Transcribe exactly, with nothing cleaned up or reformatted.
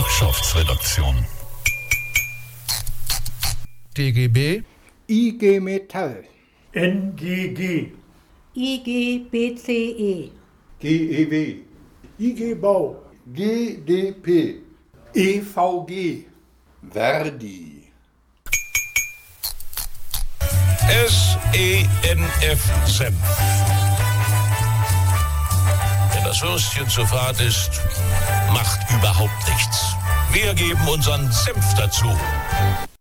Wirtschaftsredaktion. D G B, I G Metall, N G G, I G B C E, G E W, I G Bau, G D P, E V G, Verdi, S E N F Senf. Wenn das Würstchen zu fad ist, macht überhaupt nichts. Wir geben unseren Senf dazu.